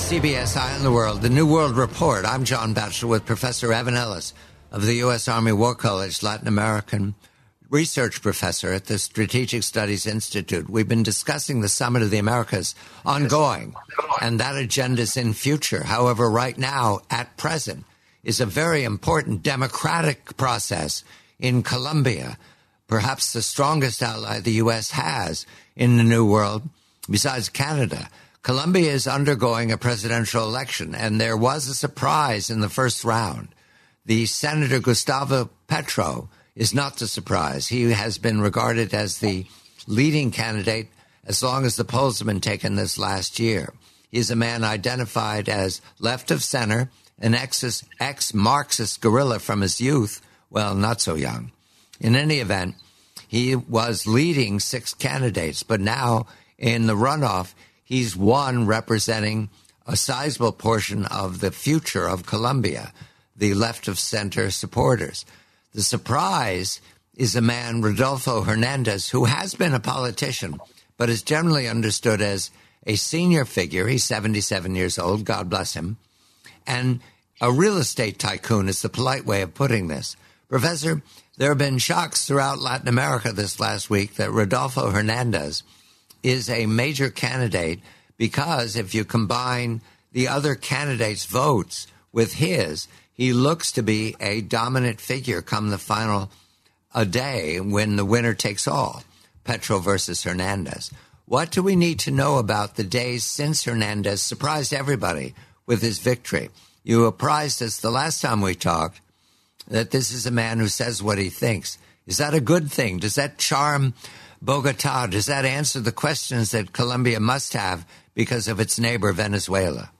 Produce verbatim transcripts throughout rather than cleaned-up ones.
C B S Eye on the World, the New World Report. I'm John Batchelor with Professor Evan Ellis of the U S. Army War College, Latin American research professor at the Strategic Studies Institute. We've been discussing the Summit of the Americas ongoing, and that agenda's in future. However, right now, at present, is a very important democratic process in Colombia, perhaps the strongest ally the U S has in the New World, besides Canada. Colombia is undergoing a presidential election, and there was a surprise in the first round. The Senator Gustavo Petro is not the surprise. He has been regarded as the leading candidate as long as the polls have been taken this last year. He is a man identified as left of center, an ex- ex-Marxist guerrilla from his youth, well, not so young. In any event, he was leading six candidates, but now in the runoff, he's one representing a sizable portion of the future of Colombia, the left-of-center supporters. The surprise is a man, Rodolfo Hernandez, who has been a politician, but is generally understood as a senior figure. He's seventy-seven years old, God bless him, and a real estate tycoon is the polite way of putting this. Professor, there have been shocks throughout Latin America this last week that Rodolfo Hernandez is a major candidate because if you combine the other candidates' votes with his, he looks to be a dominant figure come the final a day when the winner takes all, Petro versus Hernandez. What do we need to know about the days since Hernandez surprised everybody with his victory? You apprised us the last time we talked that this is a man who says what he thinks. Is that a good thing? Does that charm Bogota? Does that answer the questions that Colombia must have because of its neighbor, Venezuela?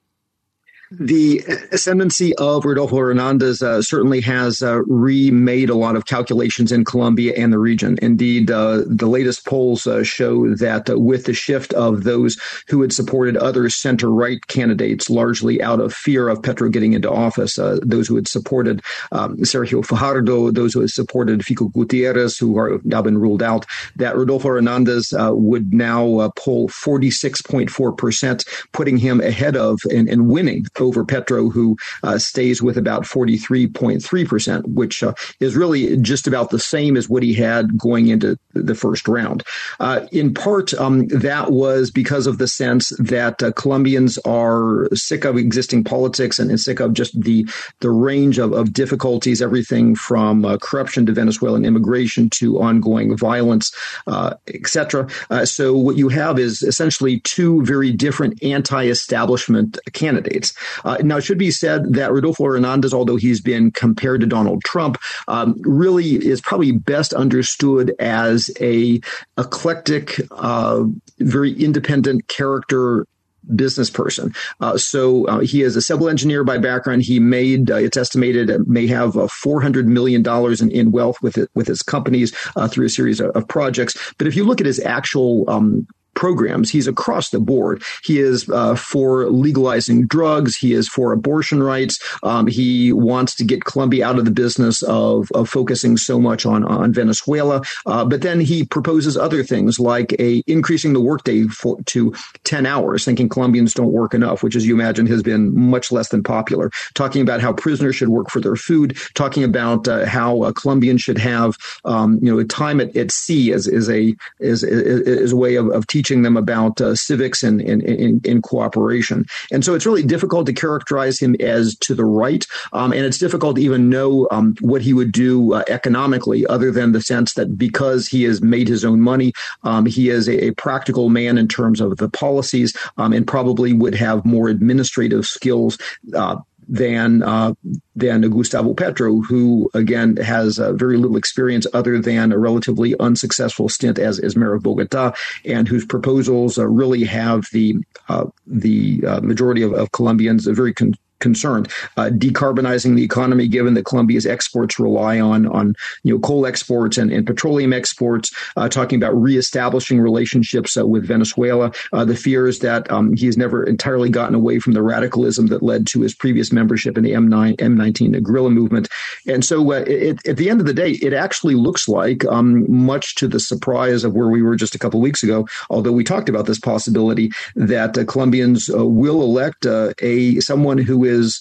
The ascendancy of Rodolfo Hernandez uh, certainly has uh, remade a lot of calculations in Colombia and the region. Indeed, uh, the latest polls uh, show that uh, with the shift of those who had supported other center-right candidates, largely out of fear of Petro getting into office, uh, those who had supported um, Sergio Fajardo, those who had supported Fico Gutierrez, who are now been ruled out, that Rodolfo Hernandez uh, would now uh, poll forty-six point four percent, putting him ahead of and, and winning over Petro, who uh, stays with about forty-three point three percent, which uh, is really just about the same as what he had going into the first round. Uh, in part, um, that was because of the sense that uh, Colombians are sick of existing politics and, and sick of just the the range of, of difficulties, everything from uh, corruption to Venezuelan immigration to ongoing violence, uh, et cetera. Uh, so what you have is essentially two very different anti-establishment candidates. Uh, now, it should be said that Rodolfo Hernandez, although he's been compared to Donald Trump, um, really is probably best understood as a eclectic, uh, very independent character business person. Uh, so uh, he is a civil engineer by background. He made, uh, it's estimated, uh, may have uh, four hundred million dollars in, in wealth with it, with his companies uh, through a series of, of projects. But if you look at his actual um programs, he's across the board. He is uh, for legalizing drugs. He is for abortion rights. Um, he wants to get Colombia out of the business of, of focusing so much on, on Venezuela. Uh, but then he proposes other things like a increasing the workday for, to ten hours, thinking Colombians don't work enough, which, as you imagine, has been much less than popular. Talking about how prisoners should work for their food. Talking about uh, how uh, Colombians should have um, you know time at, at sea as, as a as, as a way of, of teaching them about uh, civics and, and, and, and cooperation. And so it's really difficult to characterize him as to the right. Um, and it's difficult to even know um, what he would do uh, economically, other than the sense that because he has made his own money, um, he is a, a practical man in terms of the policies um, and probably would have more administrative skills uh, than uh, than Gustavo Petro, who, again, has uh, very little experience other than a relatively unsuccessful stint as, as mayor of Bogota, and whose proposals uh, really have the uh, the uh, majority of, of Colombians uh, very con- concerned. Uh, decarbonizing the economy, given that Colombia's exports rely on, on you know, coal exports and, and petroleum exports, uh, talking about reestablishing relationships uh, with Venezuela. Uh, the fear is that um, he has never entirely gotten away from the radicalism that led to his previous membership in the M nine, M nineteen guerrilla movement. And so uh, it, at the end of the day, it actually looks like, um, much to the surprise of where we were just a couple of weeks ago, although we talked about this possibility, that uh, Colombians uh, will elect uh, a someone who is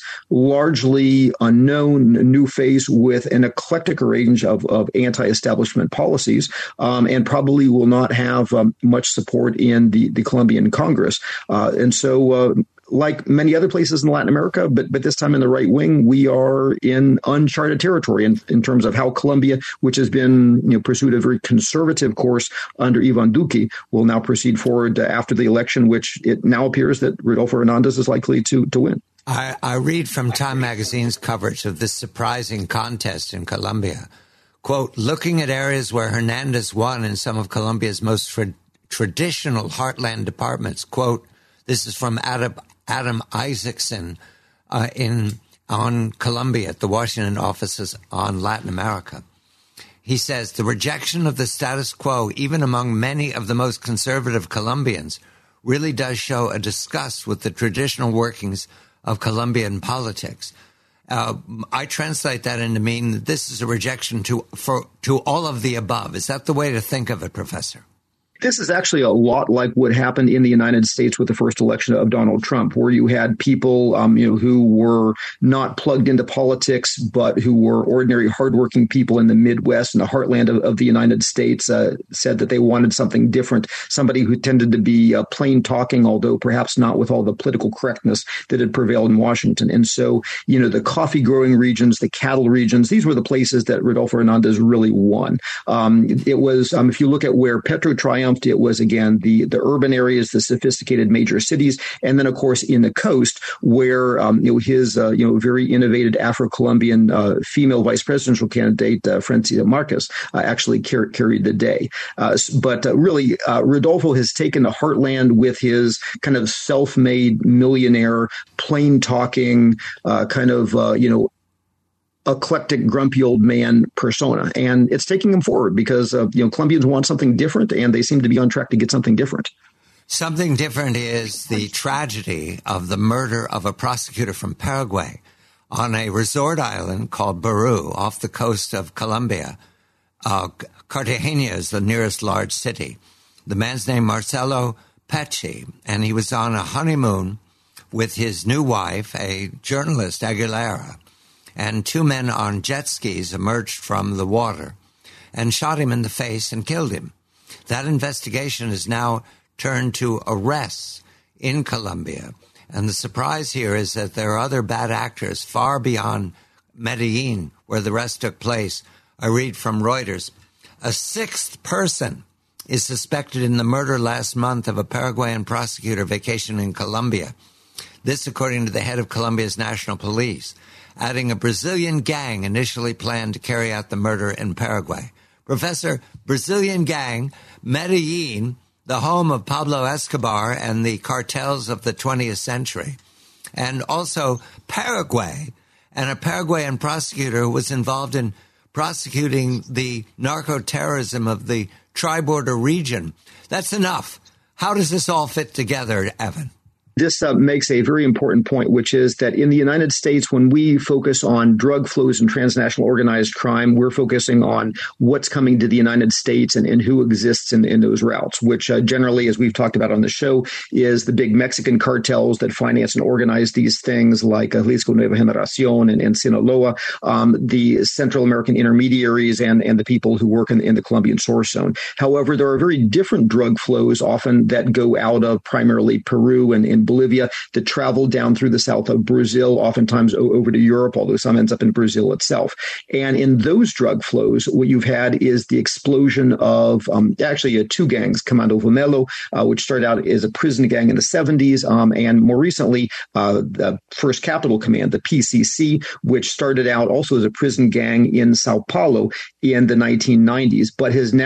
largely unknown, new face with an eclectic range of, of anti-establishment policies, um, and probably will not have um, much support in the, the Colombian Congress. Uh, and so, uh, like many other places in Latin America, but but this time in the right wing, we are in uncharted territory in, in terms of how Colombia, which has been you know pursued a very conservative course under Ivan Duque, will now proceed forward after the election, which it now appears that Rodolfo Hernandez is likely to to win. I, I read from Time Magazine's coverage of this surprising contest in Colombia. Quote, looking at areas where Hernandez won in some of Colombia's most tra- traditional heartland departments, quote, this is from Adam, Adam Isaacson uh, in on Colombia at the Washington offices on Latin America. He says the rejection of the status quo, even among many of the most conservative Colombians, really does show a disgust with the traditional workings of Colombian politics. Uh, I translate that into mean that this is a rejection to for to all of the above. Is that the way to think of it, Professor? This is actually a lot like what happened in the United States with the first election of Donald Trump, where you had people, um, you know, who were not plugged into politics, but who were ordinary, hardworking people in the Midwest and the heartland of, of the United States, uh, said that they wanted something different. Somebody who tended to be uh, plain talking, although perhaps not with all the political correctness that had prevailed in Washington. And so, you know, the coffee growing regions, the cattle regions, these were the places that Rodolfo Hernandez really won. Um, it was, um, if you look at where Petro triumphed, it was, again, the, the urban areas, the sophisticated major cities, and then, of course, in the coast, where um, you know his uh, you know very innovative Afro-Colombian uh, female vice presidential candidate, uh, Francia Marquez, uh, actually car- carried the day. Uh, but uh, really, uh, Rodolfo has taken the heartland with his kind of self-made millionaire, plain-talking, uh, kind of, uh, you know, eclectic, grumpy old man persona. And it's taking them forward because, uh, you know, Colombians want something different, and they seem to be on track to get something different. Something different is the tragedy of the murder of a prosecutor from Paraguay on a resort island called Baru off the coast of Colombia. Uh, Cartagena is the nearest large city. The man's name Marcelo Pecci, and he was on a honeymoon with his new wife, a journalist, Aguilera. And two men on jet skis emerged from the water and shot him in the face and killed him. That investigation is now turned to arrests in Colombia. And the surprise here is that there are other bad actors far beyond Medellin, where the rest took place. I read from Reuters. A sixth person is suspected in the murder last month of a Paraguayan prosecutor vacationing in Colombia. This, according to the head of Colombia's national police, adding a Brazilian gang initially planned to carry out the murder in Paraguay. Professor, Brazilian gang, Medellin, the home of Pablo Escobar and the cartels of the twentieth century, and also Paraguay, and a Paraguayan prosecutor who was involved in prosecuting the narco-terrorism of the tri-border region. That's enough. How does this all fit together, Evan? This uh, makes a very important point, which is that in the United States, when we focus on drug flows and transnational organized crime, we're focusing on what's coming to the United States and, and who exists in, in those routes, which uh, generally, as we've talked about on the show, is the big Mexican cartels that finance and organize these things like uh, Jalisco Nueva Generación and, and Sinaloa, um, the Central American intermediaries and, and the people who work in, in the Colombian source zone. However, there are very different drug flows often that go out of primarily Peru and, and Bolivia that travel down through the south of Brazil, oftentimes over to Europe, although some ends up in Brazil itself. And in those drug flows, what you've had is the explosion of um, actually uh, two gangs, Comando Vermelho, uh, which started out as a prison gang in the seventies, um, and more recently, uh, the First Capital Command, the P C C, which started out also as a prison gang in Sao Paulo in the nineteen nineties, but has now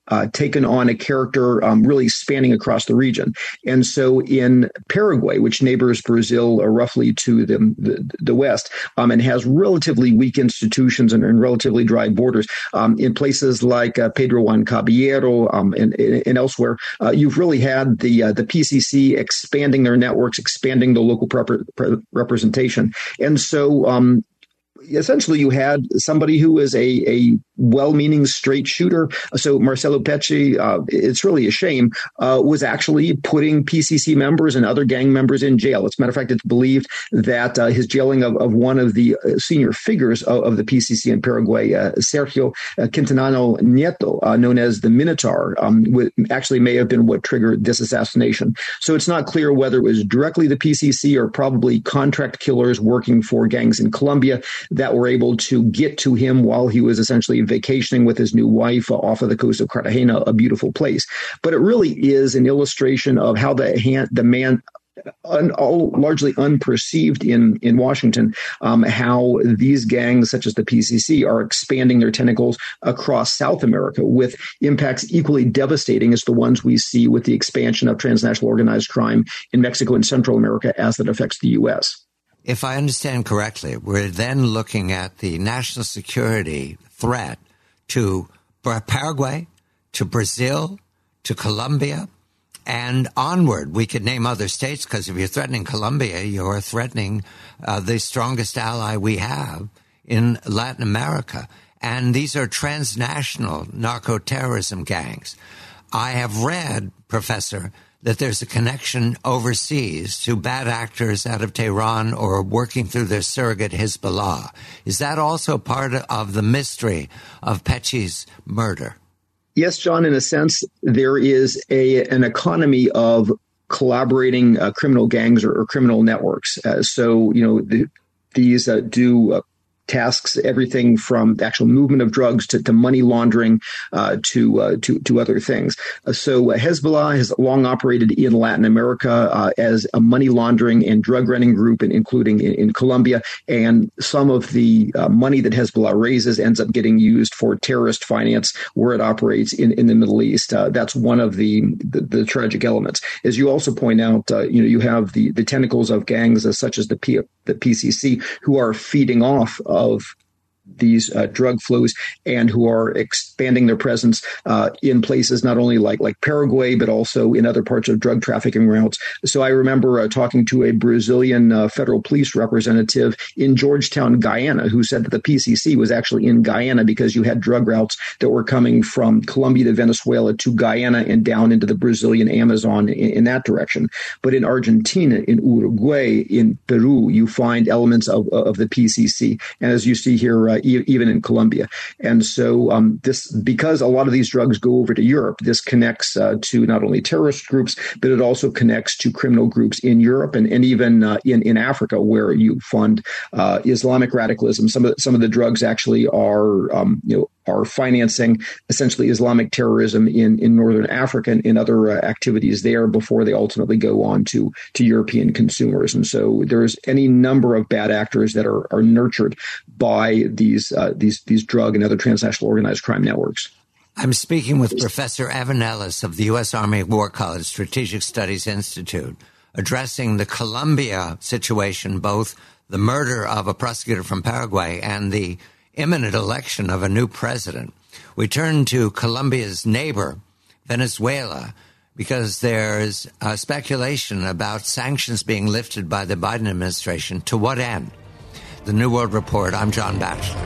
uh, taken on a character um, really spanning across the region. And so in Paraguay, which neighbors Brazil uh, roughly to the, the, the west, um, and has relatively weak institutions and, and relatively dry borders, um, in places like uh, Pedro Juan Caballero um, and, and elsewhere, uh, you've really had the uh, the P C C expanding their networks, expanding the local prep- pre- representation. And so um, essentially you had somebody who was a, a well-meaning straight shooter. So Marcelo Pecci, uh, it's really a shame, uh, was actually putting P C C members and other gang members in jail. As a matter of fact, it's believed that uh, his jailing of, of one of the senior figures of, of the P C C in Paraguay, uh, Sergio Quintanano Nieto, uh, known as the Minotaur, um, actually may have been what triggered this assassination. So it's not clear whether it was directly the P C C or probably contract killers working for gangs in Colombia that were able to get to him while he was essentially vacationing with his new wife off of the coast of Cartagena, a beautiful place. But it really is an illustration of how the hand, the man, un, all largely unperceived in, in Washington, um, how these gangs, such as the P C C, are expanding their tentacles across South America with impacts equally devastating as the ones we see with the expansion of transnational organized crime in Mexico and Central America as that affects the U S. If I understand correctly, we're then looking at the national security threat to Paraguay, to Brazil, to Colombia, and onward. We could name other states because if you're threatening Colombia, you're threatening uh, the strongest ally we have in Latin America. And these are transnational narco-terrorism gangs. I have read, Professor, that there's a connection overseas to bad actors out of Tehran or working through their surrogate Hezbollah. Is that also part of the mystery of Pecci's murder? Yes, John, in a sense, there is a an economy of collaborating uh, criminal gangs or, or criminal networks. Uh, so, you know, the, these uh, do uh, tasks, everything from the actual movement of drugs to, to money laundering uh, to, uh, to to other things. Uh, so uh, Hezbollah has long operated in Latin America uh, as a money laundering and drug running group, and including in, in Colombia. And some of the uh, money that Hezbollah raises ends up getting used for terrorist finance where it operates in, in the Middle East. Uh, that's one of the, the the tragic elements. As you also point out, uh, you know, you have the the tentacles of gangs uh, such as the P, the P C C who are feeding off of these uh, drug flows and who are expanding their presence uh, in places not only like like Paraguay, but also in other parts of drug trafficking routes. So I remember uh, talking to a Brazilian uh, federal police representative in Georgetown, Guyana, who said that the P C C was actually in Guyana because you had drug routes that were coming from Colombia to Venezuela to Guyana and down into the Brazilian Amazon in, in that direction. But in Argentina, in Uruguay, in Peru, you find elements of, of the P C C. And as you see here, uh, e- even in Colombia. And so um, this, because a lot of these drugs go over to Europe, this connects uh, to not only terrorist groups, but it also connects to criminal groups in Europe and, and even uh, in, in Africa, where you fund uh, Islamic radicalism. Some of the, some of the drugs actually are, um, you know, are financing essentially Islamic terrorism in, in Northern Africa and in other uh, activities there before they ultimately go on to, to European consumers. And so there's any number of bad actors that are, are nurtured by these, uh, these, these drug and other transnational organized crime networks. I'm speaking with Professor Evan Ellis of the U S Army War College Strategic Studies Institute, addressing the Colombia situation, both the murder of a prosecutor from Paraguay and the imminent election of a new president. We turn to Colombia's neighbor, Venezuela, because there's uh, speculation about sanctions being lifted by the Biden administration. To what end? The New World Report. I'm John Batchelor.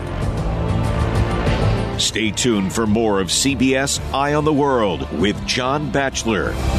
Stay tuned for more of C B S Eye on the World with John Batchelor.